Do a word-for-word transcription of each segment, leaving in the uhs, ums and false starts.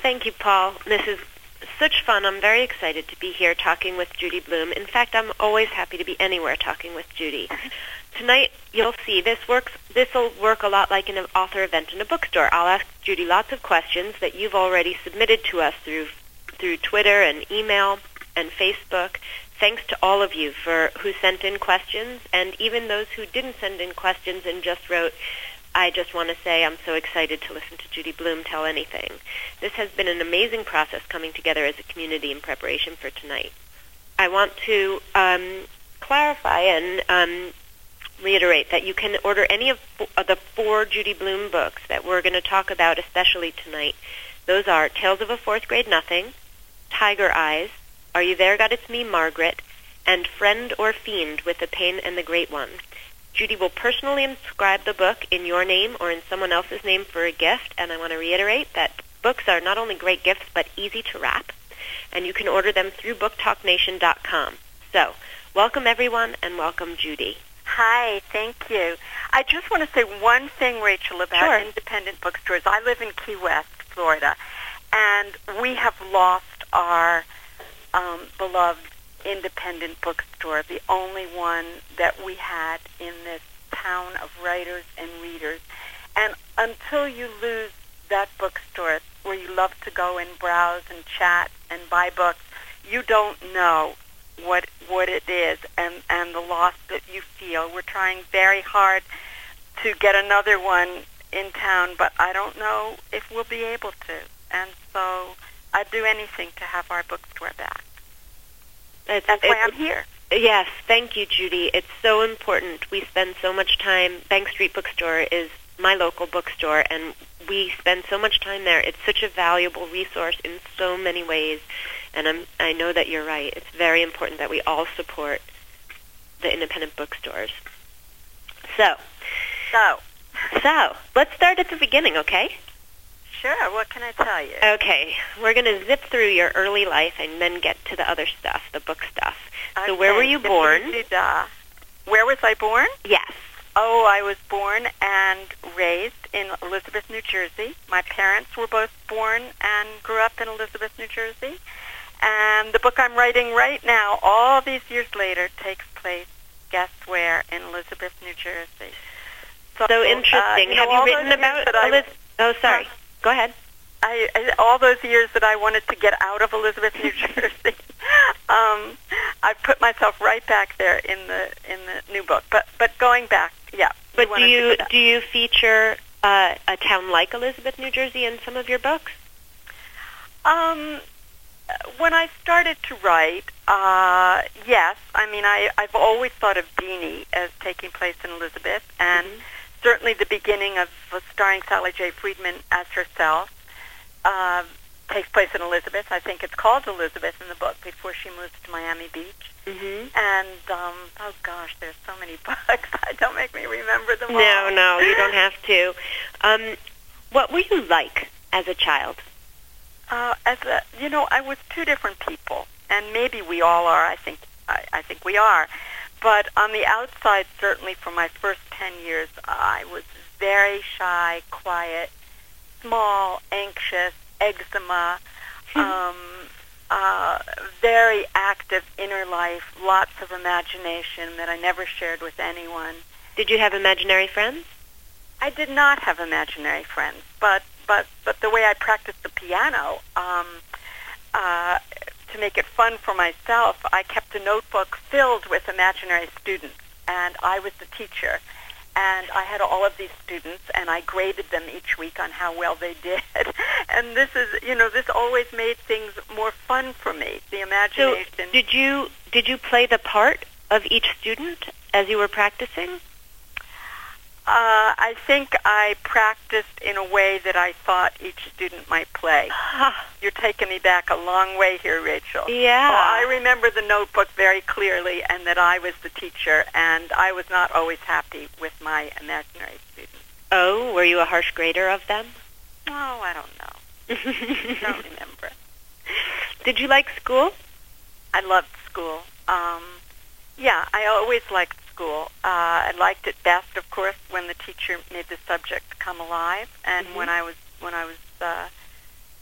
Thank you, Paul. This is such fun. I'm very excited to be here talking with Judy Blume. In fact, I'm always happy to be anywhere talking with Judy. Tonight, you'll see this works. This will work a lot like an author event in a bookstore. I'll ask Judy lots of questions that you've already submitted to us through through Twitter and email and Facebook. Thanks to all of you for who sent in questions, and even those who didn't send in questions and just wrote, I just want to say I'm so excited to listen to Judy Blume tell anything. This has been an amazing process coming together as a community in preparation for tonight. I want to um, clarify and um, reiterate that you can order any of the four Judy Blume books that we're going to talk about especially tonight. Those are Tales of a Fourth Grade Nothing, Tiger Eyes, Are You There, God, It's Me, Margaret, and Friend or Fiend with the Pain and the Great One. Judy will personally inscribe the book in your name or in someone else's name for a gift, and I want to reiterate that books are not only great gifts but easy to wrap, and you can order them through book talk nation dot com. So, welcome everyone, and welcome Judy. Hi, thank you. I just want to say one thing, Rachel, about Sure. independent bookstores. I live in Key West, Florida, and we have lost our um, beloved independent bookstore, the only one that we had in this town of writers and readers. And until you lose that bookstore where you love to go and browse and chat and buy books, you don't know what what it is and, and the loss that you feel. We're trying very hard to get another one in town, but I don't know if we'll be able to. And so I'd do anything to have our bookstore back. It's, That's why it's, I'm here. Yes, thank you, Judy. It's so important. We spend so much time. Bank Street Bookstore is my local bookstore, and we spend so much time there. It's such a valuable resource in so many ways, and I'm, I know that you're right. It's very important that we all support the independent bookstores. So, So, so let's start at the beginning, okay? sure, what can I tell you? Okay, we're going to zip through your early life and then get to the other stuff, the book stuff. So Okay, where were you born? da-da-da-da. Where was I born? Yes. Oh, I was born and raised in Elizabeth, New Jersey. My parents were both born and grew up in Elizabeth, New Jersey. And the book I'm writing right now, all these years later, takes place, guess where, in Elizabeth, New Jersey. So, so interesting. Uh, you know, Have you all written those about years that I- Elizabeth? Oh, sorry. Huh? Go ahead. I, I, all those years that I wanted to get out of Elizabeth, New Jersey, um, I put myself right back there in the in the new book. But but going back, yeah. But you do you to do you feature uh, a town like Elizabeth, New Jersey, in some of your books? Um, when I started to write, uh, yes. I mean, I I've always thought of Deanie as taking place in Elizabeth, and Mm-hmm. certainly the beginning of uh, starring Sally J. Friedman as herself. Uh, takes place in Elizabeth. I think it's called Elizabeth in the book before she moves to Miami Beach. Mm-hmm. And, um, oh gosh, there's so many books. Don't make me remember them all. No, no, you don't have to. Um, what were you like as a child? Uh, as a, you know, I was two different people, and maybe we all are. I think, I, I think we are. But on the outside, certainly for my first ten years, I was very shy, quiet, small, anxious, eczema, um, uh, very active inner life, lots of imagination that I never shared with anyone. Did you have imaginary friends? I did not have imaginary friends, but but but the way I practiced the piano, um, uh, to make it fun for myself, I kept a notebook filled with imaginary students, and I was the teacher. And I had all of these students, and I graded them each week on how well they did. And this is, you know, this always made things more fun for me, the imagination. So did you did you play the part of each student as you were practicing? Uh, I think I practiced in a way that I thought each student might play. You're taking me back a long way here, Rachel. Yeah. Well, I remember the notebook very clearly, and that I was the teacher, and I was not always happy with my imaginary students. Oh, were you a harsh grader of them? Oh, I don't know. I don't remember. Did you like school? I loved school. Um, yeah, I always liked school. Uh, I liked it best, of course, when the teacher made the subject come alive, and Mm-hmm. when I was when I was uh,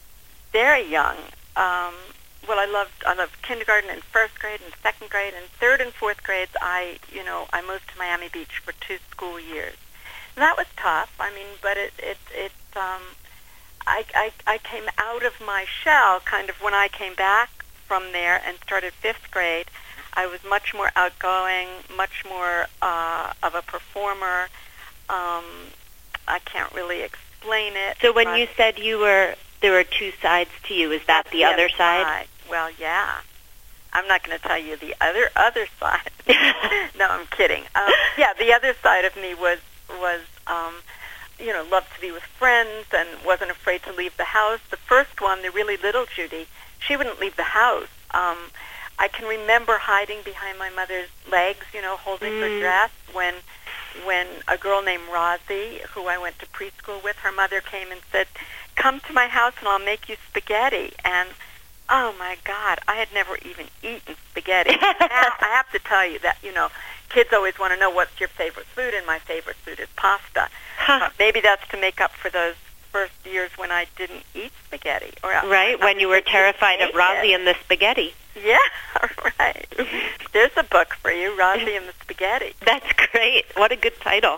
very young. Um, well, I loved I loved kindergarten and first grade and second grade and third and fourth grades. I you know I moved to Miami Beach for two school years. And that was tough. I mean, but it it it um, I, I I came out of my shell kind of when I came back from there and started fifth grade. I was much more outgoing, much more uh, of a performer. Um, I can't really explain it. So when you said you were, there were two sides to you, is that the, the other other side? side? Well, yeah. I'm not going to tell you the other other side. No, I'm kidding. Um, yeah, the other side of me was was um, you know loved to be with friends and wasn't afraid to leave the house. The first one, the really little Judy, she wouldn't leave the house. Um, I can remember hiding behind my mother's legs, you know, holding Mm. her dress when when a girl named Rosie, who I went to preschool with, her mother came and said, "Come to my house and I'll make you spaghetti." And oh my God, I had never even eaten spaghetti. Now, I have to tell you that, you know, kids always want to know what's your favorite food, and my favorite food is pasta. Uh, maybe that's to make up for those first years when I didn't eat spaghetti. Or Right, I, when you were terrified of Rosie it. and the spaghetti. Yeah, right. There's a book for you, Rosie and the Spaghetti. That's great. What a good title.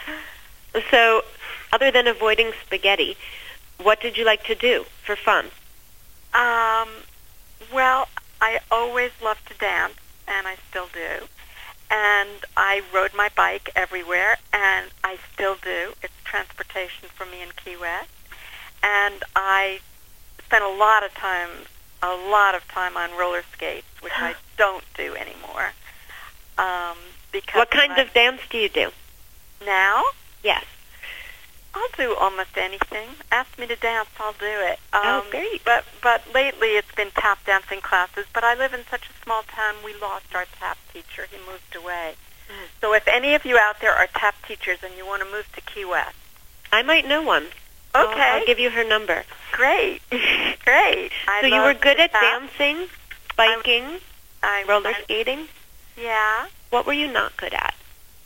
So, other than avoiding spaghetti, what did you like to do for fun? Um, well, I always loved to dance, and I still do. And I rode my bike everywhere, and I still do. It's transportation for me in Key West. And I spent a lot of time, a lot of time on roller skates, which I don't do anymore. Um, because What kinds I, of dance do you do? now? Yes. I'll do almost anything. Ask me to dance, I'll do it. Um, Oh, great. But but lately it's been tap dancing classes. But I live in such a small town, we lost our tap teacher. He moved away. Mm. So if any of you out there are tap teachers and you want to move to Key West, I might know one. okay, I'll, I'll give you her number. great, great. I So you were love good to at tap. dancing, biking, I, roller I, skating? Yeah. What were you not good at?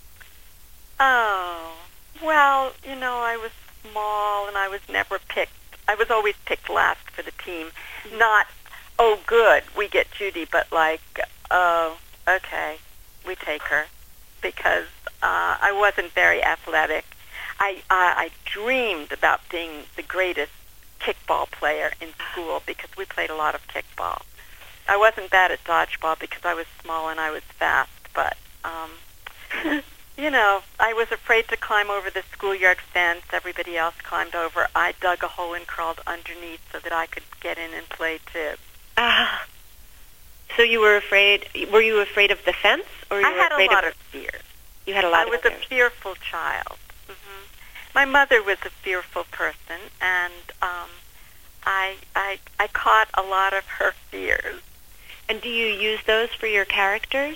Oh, well, you know, I was small and I was never picked. I was always picked last for the team. Mm-hmm. Not, oh, good, we get Judy, but like, oh, okay, we take her. Because uh, I wasn't very athletic. I, I, I dreamed about being the greatest kickball player in school because we played a lot of kickball. I wasn't bad at dodgeball because I was small and I was fast, but, um, you know, I was afraid to climb over the schoolyard fence. Everybody else climbed over. I dug a hole and crawled underneath so that I could get in and play too. Ah. So you were afraid, were you afraid of the fence? Or you I were had a afraid lot of, of fears. You had a lot I of was fears. a fearful child. hmm My mother was a fearful person, and um, I, I, I caught a lot of her fears. And do you use those for your characters?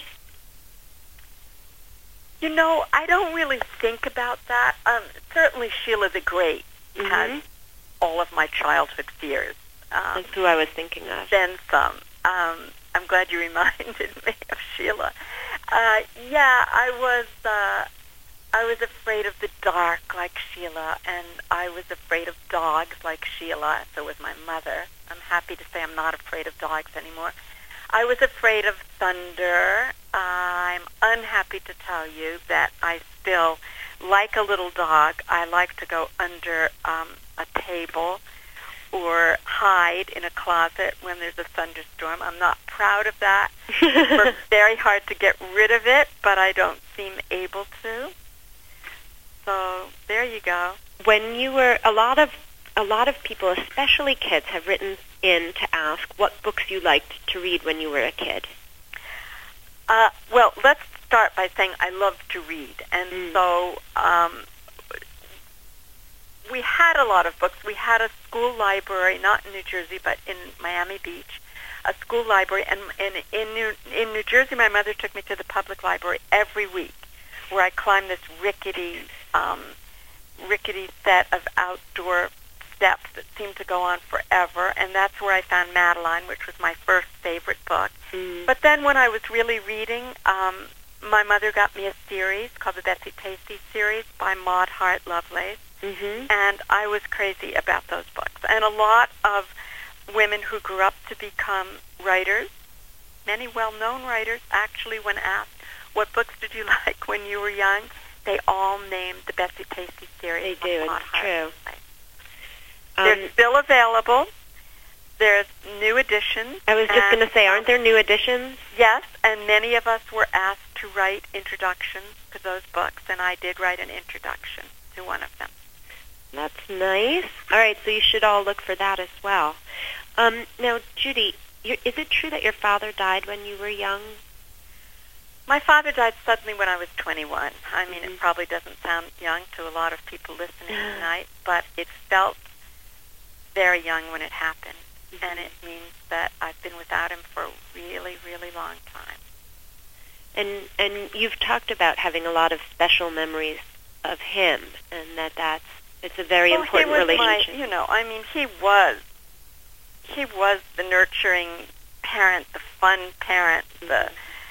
You know, I don't really think about that. Um, certainly Sheila the Great Mm-hmm. has all of my childhood fears. Um, That's who I was thinking of. then some. Um, I'm glad you reminded me of Sheila. Uh, yeah, I was uh, I was afraid of the dark like Sheila, and I was afraid of dogs like Sheila. So was my mother. I'm happy to say I'm not afraid of dogs anymore. I was afraid of thunder. I'm unhappy to tell you that I still, like a little dog, I like to go under um, a table or hide in a closet when there's a thunderstorm. I'm not proud of that. It's very hard to get rid of it, but I don't seem able to. So there you go. When you were, a lot of a lot of people, especially kids, have written in to ask what books you liked to read when you were a kid. Uh, well, let's start by saying I love to read, and Mm. so um, we had a lot of books. We had a school library, not in New Jersey, but in Miami Beach, a school library, and, and in New in New Jersey, my mother took me to the public library every week, where I climbed this rickety, um, rickety set of outdoor steps that seemed to go on forever, and that's where I found Madeline, which was my first favorite book. Mm. But then when I was really reading, um, my mother got me a series called the Betsy Tacy series by Maud Hart Lovelace, Mm-hmm. and I was crazy about those books. And a lot of women who grew up to become writers. Many well-known writers, actually, when asked, what books did you like when you were young, they all named the Betsy Tacy series. They do, it's true. Um, They're still available. There's new editions. I was just going to say, aren't there new editions? Yes, and many of us were asked to write introductions to those books, and I did write an introduction to one of them. That's nice. All right, so you should all look for that as well. Um, now, Judy, you, is it true that your father died when you were young? My father died suddenly when I was twenty-one. I mean, Mm-hmm. it probably doesn't sound young to a lot of people listening tonight, but it felt very young when it happened. Mm-hmm. And it means that I've been without him for a really, really long time. And and you've talked about having a lot of special memories of him, and that that's it's a very well, important he was relationship. My, you know, I mean, he was he was the nurturing parent, the fun parent, mm-hmm. the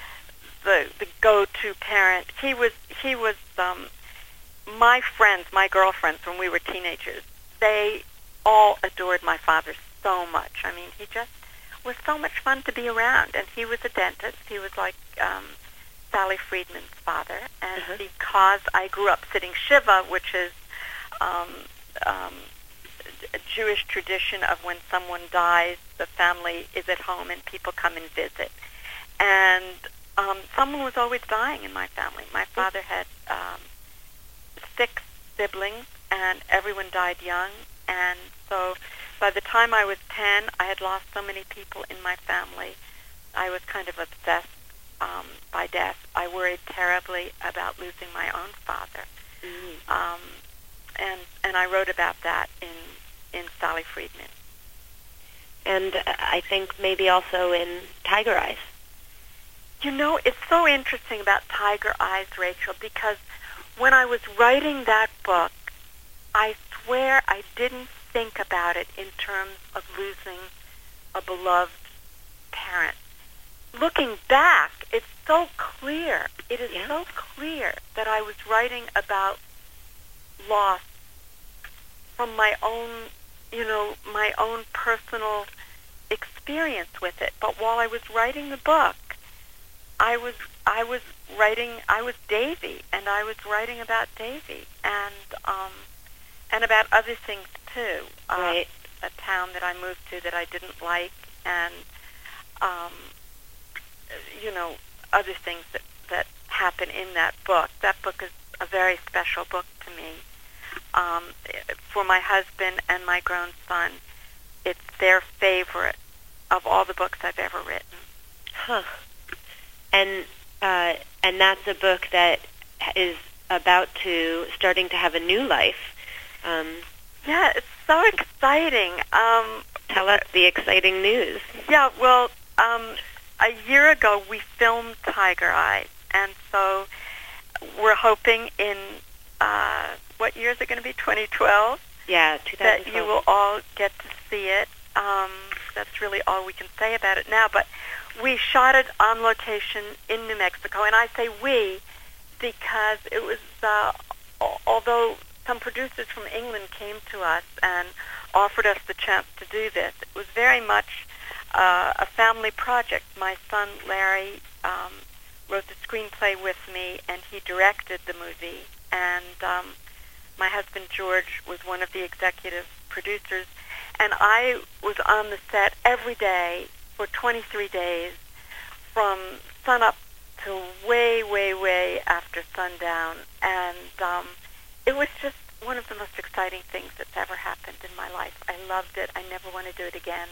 the the go-to parent. He was he was um, my friends, my girlfriends when we were teenagers. They all adored my father so much. I mean, he just was so much fun to be around. And he was a dentist. He was like um, Sally Friedman's father. And uh-huh. because I grew up sitting Shiva, which is um, um, a Jewish tradition of when someone dies, the family is at home and people come and visit. And um, someone was always dying in my family. My father had um, six siblings, and everyone died young. And so by the time I was ten, I had lost so many people in my family. I was kind of obsessed um, by death. I worried terribly about losing my own father. Mm-hmm. Um, and and I wrote about that in, in Sally Friedman. And uh, I think maybe also in Tiger Eyes. You know, it's so interesting about Tiger Eyes, Rachel, because when I was writing that book, I swear I didn't think about it in terms of losing a beloved parent. Looking back, it's so clear. It is yeah. so clear that I was writing about loss from my own, you know, my own personal experience with it. But while I was writing the book, I was I was writing I was Davy, and I was writing about Davy, and um, and about other things too. Right. Uh, a town that I moved to that I didn't like, and um, you know, other things that that happen in that book. That book is a very special book to me. Um, for my husband and my grown son, it's their favorite of all the books I've ever written. Huh. And uh, and that's a book that is about to starting to have a new life. Um, yeah, it's so exciting. Um, tell us the exciting news. Yeah, well, um, a year ago we filmed Tiger Eyes, and so we're hoping in uh, what year is it going to be? twenty twelve. Yeah, twenty twelve. That you will all get to see it. Um, that's really all we can say about it now, but. We shot it on location in New Mexico, and I say we because it was, uh, although some producers from England came to us and offered us the chance to do this, it was very much uh, a family project. My son Larry um, wrote the screenplay with me, and he directed the movie, and um, my husband George was one of the executive producers, and I was on the set every day for twenty-three days, from sunup to way, way, way after sundown. And um, it was just one of the most exciting things that's ever happened in my life. I loved it. I never want to do it again.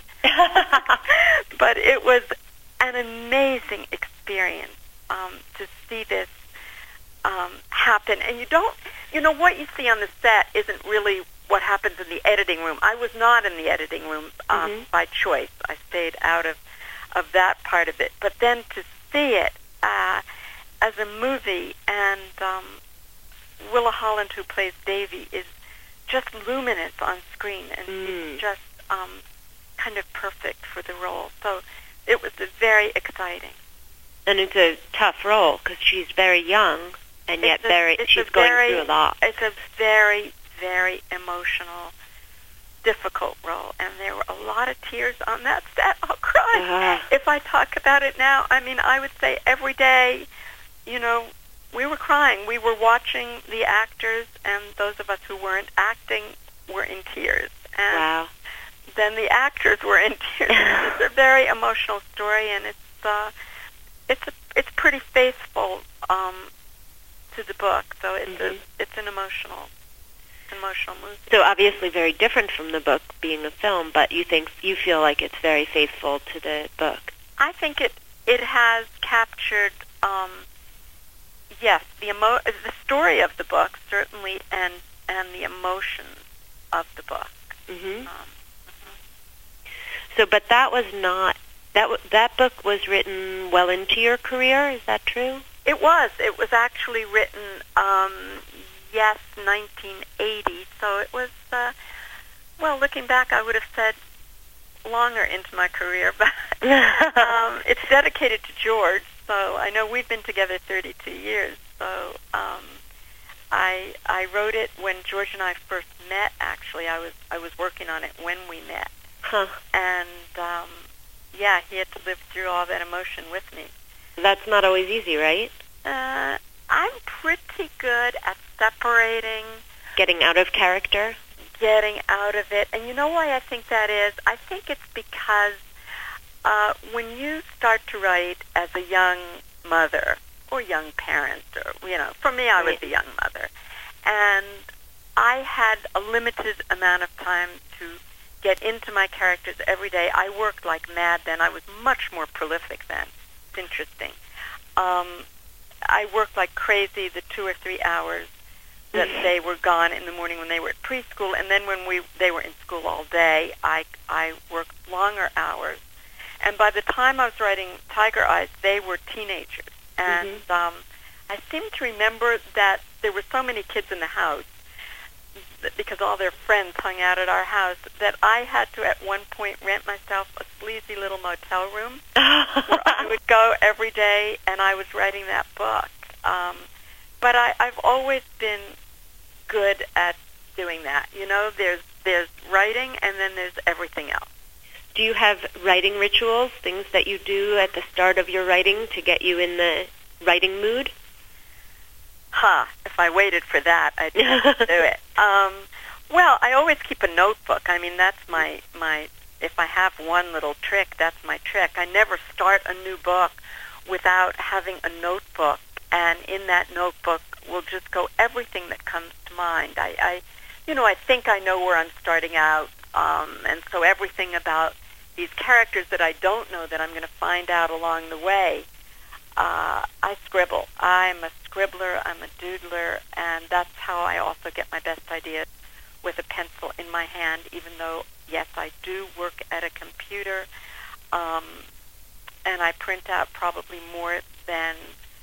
But it was an amazing experience um, to see this um, happen. And you don't, you know, what you see on the set isn't really what happens in the editing room. I was not in the editing room um, mm-hmm. by choice. I stayed out of, of that part of it. But then to see it uh, as a movie, and um, Willa Holland, who plays Davy, is just luminous on screen, and mm. she's just um, kind of perfect for the role. So it was very exciting. And it's a tough role because she's very young, and yet a, very she's going very, through a lot. It's a very very emotional difficult role, and there were a lot of tears on that set. I'll cry Uh-huh. if I talk about it now. I mean, I would say every day, you know, we were crying. We were watching the actors, and those of us who weren't acting were in tears. And Wow. then the actors were in tears. It's a very emotional story, and it's uh, it's a, it's pretty faithful um, to the book. So it's Mhm. a, it's an emotional emotional movie. So obviously very different from the book being a film, but you think you feel like it's very faithful to the book. I think it it has captured um, yes the emo the story of the book certainly, and and the emotions of the book. Mhm. Um, So, but that was not that. W- that book was written well into your career. Is that true? It was. It was actually written, um, yes, nineteen eighty. So it was, uh, well, looking back, I would have said longer into my career. But um, it's dedicated to George. So I know we've been together thirty-two years. So um, I I wrote it when George and I first met. Actually, I was I was working on it when we met. Huh. And um, yeah, he had to live through all that emotion with me. That's not always easy, right? Uh, I'm pretty good at separating, Getting out of character. getting out of it. And you know why I think that is? I think it's because uh, when you start to write as a young mother or young parent, or, you know, for me, I was Right. a young mother. And I had a limited amount of time to get into my characters every day. I worked like mad then. I was much more prolific then. It's interesting. Um, I worked like crazy the two or three hours that they were gone in the morning when they were at preschool, and then when we they were in school all day, I I worked longer hours. And by the time I was writing Tiger Eyes, they were teenagers, and Mhm. um, I seem to remember that there were so many kids in the house that because all their friends hung out at our house that I had to at one point rent myself a sleazy little motel room where I would go every day, and I was writing that book. Um, but I, I've always been good at doing that. You know, there's there's writing, and then there's everything else. Do you have writing rituals, things that you do at the start of your writing to get you in the writing mood? Huh, if I waited for that, I'd have to do it. Um, well, I always keep a notebook. I mean, that's my, my, if I have one little trick, that's my trick. I never start a new book without having a notebook, and in that notebook will just go everything that comes to mind. I, I you know, I think I know where I'm starting out, um, and so everything about these characters that I don't know that I'm going to find out along the way, uh, I scribble. I'm a scribbler, I'm a doodler, and that's how I also get my best ideas, with a pencil in my hand, even though, yes, I do work at a computer, um, and I print out probably more than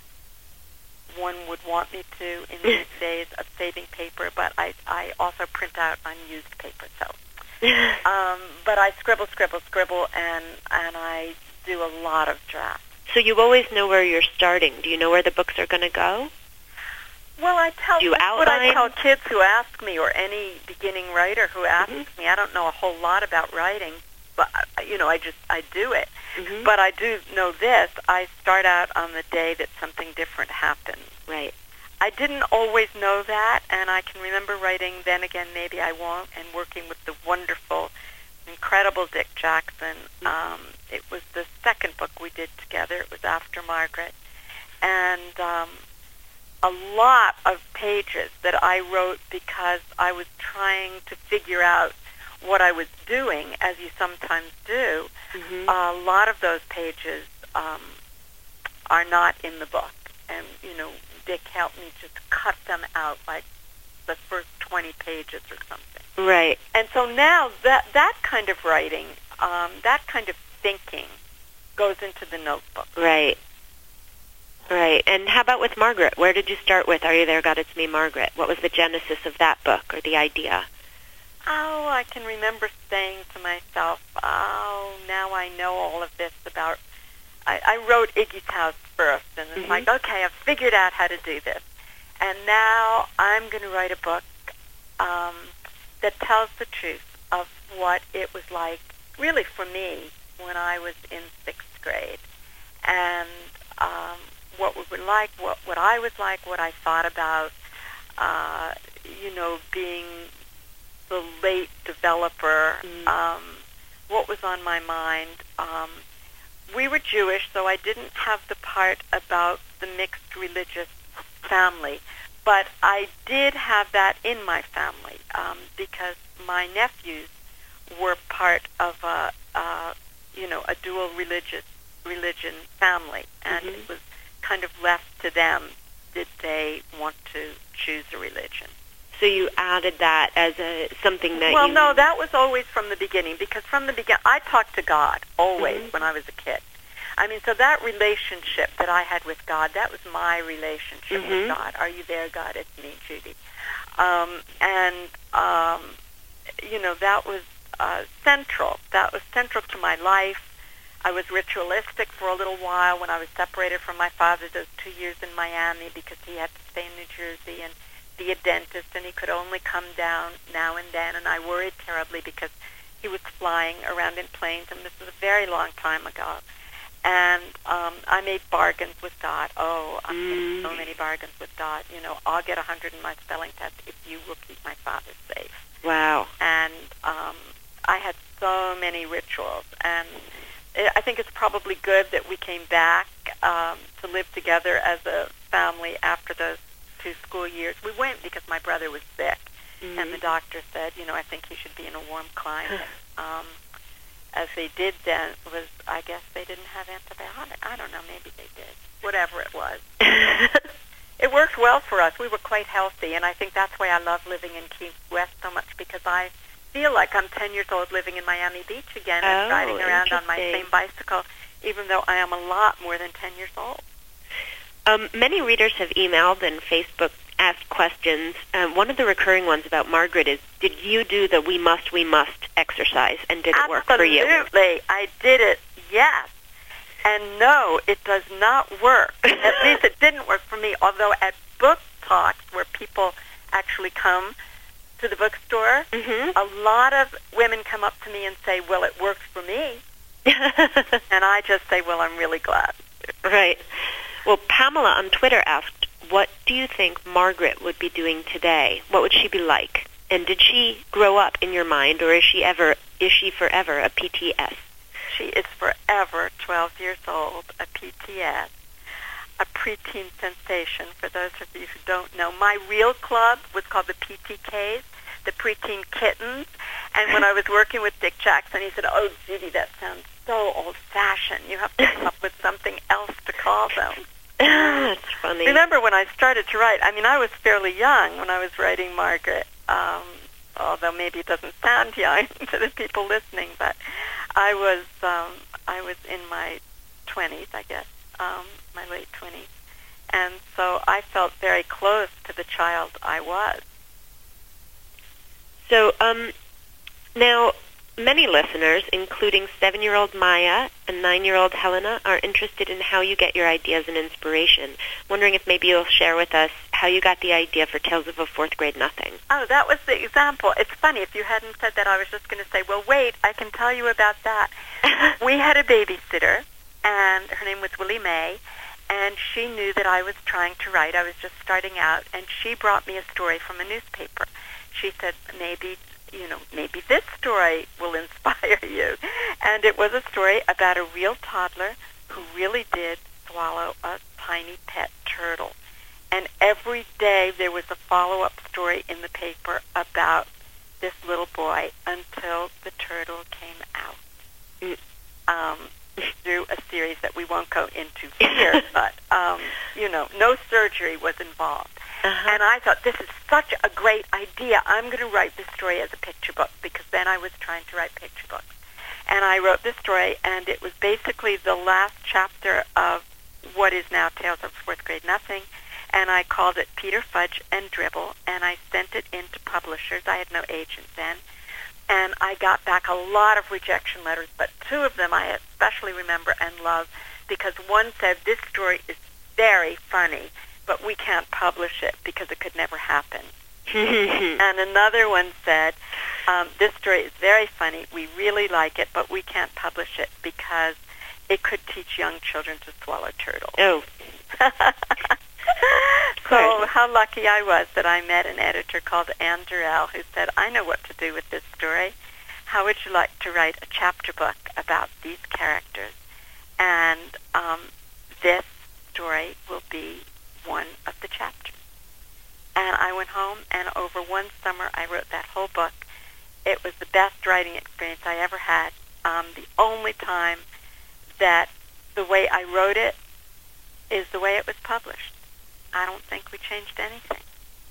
one would want me to in these days of saving paper, but I, I also print out unused paper, so. Um, but I scribble, scribble, scribble, and, and I do a lot of drafts. So you always know where you're starting. Do you know where the books are going to go? Well, I tell Do you what I outline? tell kids who ask me, or any beginning writer who asks Mhm. me. I don't know a whole lot about writing, but uh, you know, I just I do it. Mhm. But I do know this: I start out on the day that something different happens. Right. I didn't always know that, and I can remember writing Then Again, Maybe I Won't, and working with the wonderful, incredible Dick Jackson. Um, it was the second book we did together. It was After Margaret. And um, a lot of pages that I wrote because I was trying to figure out what I was doing, as you sometimes do. Mhm. A lot of those pages um, are not in the book. And, you know, Dick helped me just cut them out, like the first twenty pages or something. Right. And so now that that kind of writing, um, that kind of thinking goes into the notebook. Right. Right. And how about with Margaret? Where did you start with Are You There, God, It's Me, Margaret? What was the genesis of that book, or the idea? Oh, I can remember saying to myself, oh, now I know all of this about... I, I wrote Iggy's House first, and it's Mhm. like, okay, I've figured out how to do this. And now I'm going to write a book um, that tells the truth of what it was like, really for me, when I was in sixth grade, and um, what we were like, what what I was like, what I thought about, uh, you know, being the late developer, Mm. um, what was on my mind. Um, we were Jewish, so I didn't have the part about the mixed religious family, but I did have that in my family um, because my nephews were part of a, uh, you know, a dual religious religion family, and Mhm. it was kind of left to them. Did they want to choose a religion? So you added that as a something that Well, you... no, that was always from the beginning, because from the beginning, I talked to God always Mhm. when I was a kid. I mean, so that relationship that I had with God, that was my relationship Mhm. with God. Are you there, God? It's me, Judy. Um, and, um, you know, that was uh, central. That was central to my life. I was ritualistic for a little while when I was separated from my father those two years in Miami because he had to stay in New Jersey and be a dentist, and he could only come down now and then, and I worried terribly because he was flying around in planes, and this was a very long time ago. And um, I made bargains with God. Oh, I made so Mm. many bargains with God. You know, I'll get a hundred in my spelling test if you will keep my father safe. Wow. And um, I had so many rituals, and I I think it's probably good that we came back um, to live together as a family after those two school years. We went because my brother was sick, Mhm. and the doctor said, you know, I think he should be in a warm climate. um, as they did then was, I guess they didn't have antibiotics. I don't know, maybe they did. Whatever it was. It worked well for us. We were quite healthy, and I think that's why I love living in Key West so much, because I feel like I'm ten years old living in Miami Beach again and Oh, riding around on my interesting. same bicycle, even though I am a lot more than ten years old. Um, many readers have emailed and Facebook asked questions. Um, one of the recurring ones about Margaret is, did you do the we must, we must exercise, and did it work for you? Absolutely. I did it, yes. And no, it does not work. At least it didn't work for me, although at book talks where people actually come to the bookstore, Mm-hmm. a lot of women come up to me and say, well, it works for me. And I just say, well, I'm really glad. Right. Well, Pamela on Twitter asked, what do you think Margaret would be doing today? What would she be like? And did she grow up in your mind, or is she ever is she forever a P T S? She is forever twelve years old, a P T S, a preteen sensation. For those of you who don't know, my real club was called the P T Ks, the Preteen Kittens. And when I was working with Dick Jackson, he said, oh, Judy, that sounds so old-fashioned. You have to come up with something else to call them. That's funny. Remember when I started to write, I mean, I was fairly young when I was writing Margaret, um, although maybe it doesn't sound young to the people listening, but I was um, I was in my twenties, I guess, um, my late twenties. And so I felt very close to the child I was. So, um, now, many listeners, including seven-year-old Maya and nine-year-old Helena, are interested in how you get your ideas and inspiration. Wondering if maybe you'll share with us how you got the idea for Tales of a Fourth Grade Nothing. Oh, that was the example. It's funny. If you hadn't said that, I was just going to say, well, wait, I can tell you about that. We had a babysitter, and her name was Willie Mae, and she knew that I was trying to write. I was just starting out, and she brought me a story from a newspaper. She said, maybe, you know, maybe this story will inspire you. And it was a story about a real toddler who really did swallow a tiny pet turtle. And every day there was a follow-up story in the paper about this little boy until the turtle came out. Mm. Um, through a series that we won't go into here, but, um, you know, no surgery was involved. Uh-huh. And I thought, this is such a great idea. I'm going to write this story as a picture book, because then I was trying to write picture books. And I wrote this story, and it was basically the last chapter of what is now Tales of Fourth Grade Nothing, and I called it Peter Fudge and Dribble, and I sent it in to publishers. I had no agent then. And I got back a lot of rejection letters, but two of them I especially remember and love, because one said, this story is very funny, but we can't publish it because it could never happen. And another one said, um, this story is very funny. We really like it, but we can't publish it because it could teach young children to swallow turtles. Oh. So how lucky I was that I met an editor called Ann Durrell who said, I know what to do with this story. How would you like to write a chapter book about these characters? And um, this story will be one of the chapters. And I went home, and over one summer, I wrote that whole book. It was the best writing experience I ever had. Um, the only time that the way I wrote it is the way it was published. I don't think we changed anything.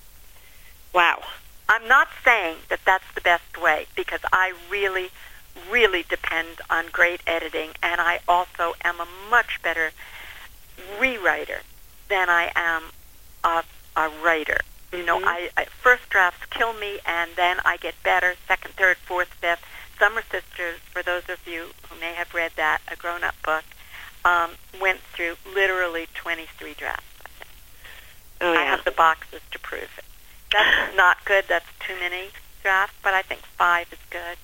Wow. I'm not saying that that's the best way, because I really, really depend on great editing, and I also am a much better rewriter than I am a, a writer. You know, Mm-hmm. I, I first drafts kill me, and then I get better, second, third, fourth, fifth. Summer Sisters, for those of you who may have read that, a grown-up book, um, went through literally twenty-three drafts, I think. Oh, yeah. I have the boxes to prove it. That's not good. That's too many drafts, but I think five is good.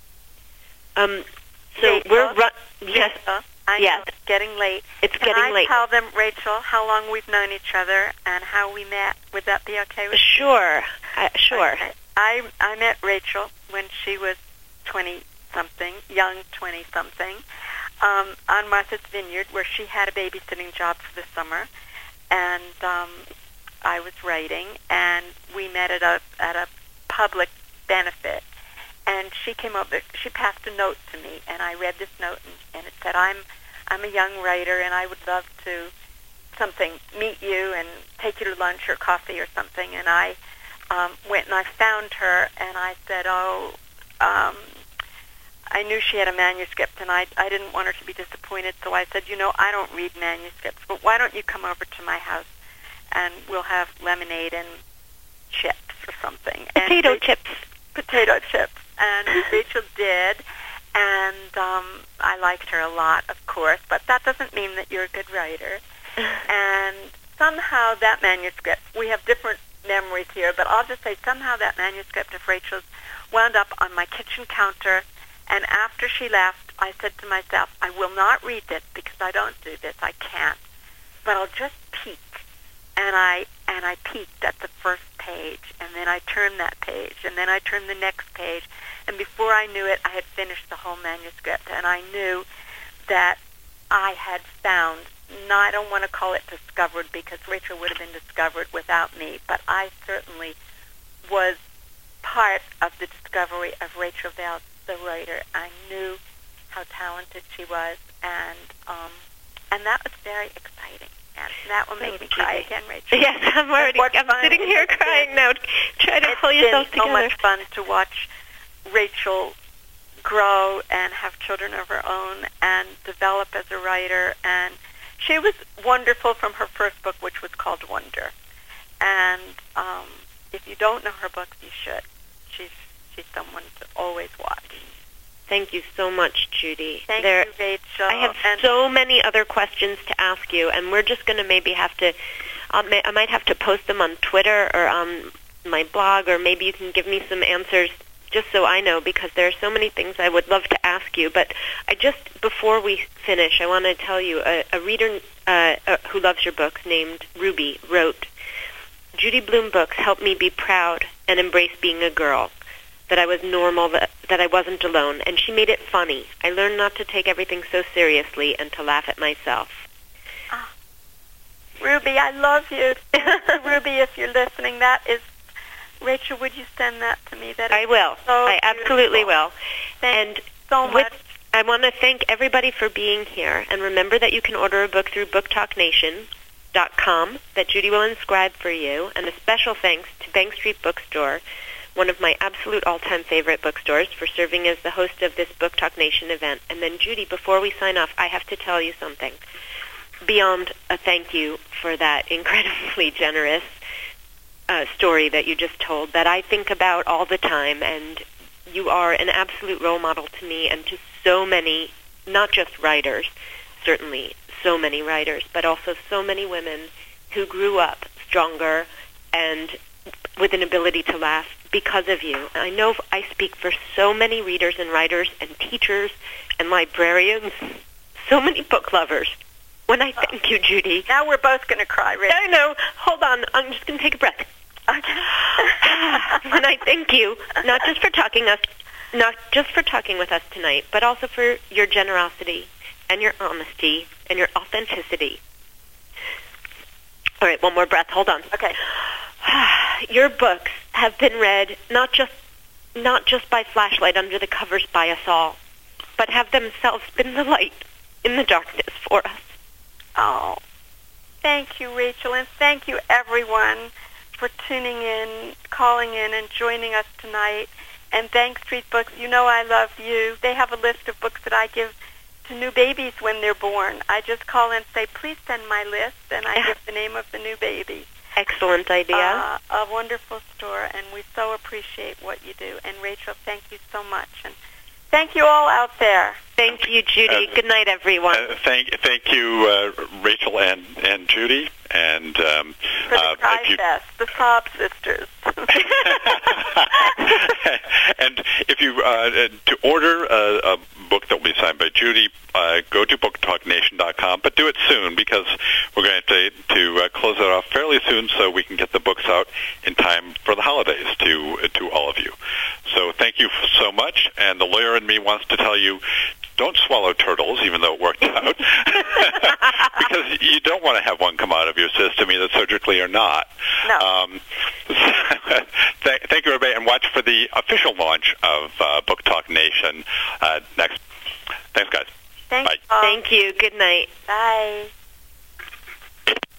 Um, so Rachel, we're... Ru- yes. Rachel, I yes. know it's getting late. It's Can getting I late. tell them, Rachel, how long we've known each other and how we met? Would that be okay with you? Sure. Uh, sure. Okay. I I met Rachel when she was twenty-something, young twenty-something, um, on Martha's Vineyard, where she had a babysitting job for the summer, and um, I was writing, and we met at a at a public benefit. And she came over. She passed a note to me, and I read this note, and, and it said, "I'm I'm a young writer, and I would love to something meet you and take you to lunch or coffee or something." And I um, went and I found her, and I said, "Oh, um, I knew she had a manuscript, and I I didn't want her to be disappointed, so I said, you know, I don't read manuscripts, but why don't you come over to my house, and we'll have lemonade and chips or something." Potato and chips. Potato chips. And Rachel did, and um, I liked her a lot, of course, but that doesn't mean that you're a good writer. And somehow that manuscript, we have different memories here, but I'll just say somehow that manuscript of Rachel's wound up on my kitchen counter, and after she left, I said to myself, I will not read this because I don't do this, I can't, but I'll just peek. And I and I peeked at the first page, and then I turned that page, and then I turned the next page, and before I knew it, I had finished the whole manuscript, and I knew that I had found, no, I don't want to call it discovered, because Rachel would have been discovered without me, but I certainly was part of the discovery of Rachel Vales, the writer. I knew how talented she was, and um, and that was very exciting. And that will make me cry again, Rachel. Yes, I'm already. I'm sitting here crying now. Try to pull yourself together. It's been so much fun to watch Rachel grow and have children of her own and develop as a writer. And she was wonderful from her first book, which was called Wonder. And um, if you don't know her books, you should. She's she's someone to always watch. Thank you so much, Judy. Thank there, you, Rachel. I have and so many other questions to ask you, and we're just going to maybe have to, uh, may, I might have to post them on Twitter or on my blog, or maybe you can give me some answers just so I know, because there are so many things I would love to ask you. But I just, before we finish, I want to tell you, a, a reader uh, uh, who loves your books named Ruby wrote, Judy Blume books helped me be proud and embrace being a girl, that I was normal, that, that I wasn't alone, and she made it funny. I learned not to take everything so seriously and to laugh at myself. Oh, Ruby, I love you. Ruby, if you're listening, that is, Rachel, would you send that to me? That is I will. So I absolutely beautiful. will. Thank and so much. With, I want to thank everybody for being here, and remember that you can order a book through book talk nation dot com that Judy will inscribe for you, and a special thanks to Bank Street Bookstore, one of my absolute all-time favorite bookstores, for serving as the host of this Book Talk Nation event. And then, Judy, before we sign off, I have to tell you something. Beyond a thank you for that incredibly generous uh, story that you just told, that I think about all the time, and you are an absolute role model to me and to so many, not just writers, certainly so many writers, but also so many women who grew up stronger and with an ability to laugh because of you. I know I speak for so many readers and writers and teachers and librarians, so many book lovers, when I thank you, Judy. Now we're both going to cry, Rich. I know. Hold on. I'm just going to take a breath. Okay. When I thank you, not just for talking us, not just for talking with us tonight, but also for your generosity and your honesty and your authenticity. All right, one more breath. Hold on. Okay. Your books have been read not just not just by flashlight under the covers by us all, but have themselves been the light in the darkness for us. Oh, thank you, Rachel, and thank you, everyone, for tuning in, calling in, and joining us tonight. And thanks, Street Books. You know I love you. They have a list of books that I give to new babies when they're born. I just call and say, please send my list, and I give the name of the new baby. Excellent idea. Uh, a wonderful store, and we so appreciate what you do. And Rachel, thank you so much. And thank you all out there. Thank you, Judy. Uh, Good night, everyone. Uh, thank, thank you, uh, Rachel and, and Judy. And um, for the uh, Cry if you, Fest, the Sob Sisters. And if you uh, to order a, a book that will be signed by Judy, uh, go to book talk nation dot com, but do it soon because we're going to to uh, close it off fairly soon so we can get the books out in time for the holidays to to all of you. So thank you so much. And the lawyer in me wants to tell you, don't swallow turtles, even though it worked out, because you don't want to have one come out of your system, either surgically or not. No. Um, th- thank you, everybody, and watch for the official launch of uh, Book Talk Nation uh, next. Thanks, guys. Thanks, Bye. Paul. Thank you. Good night. Bye.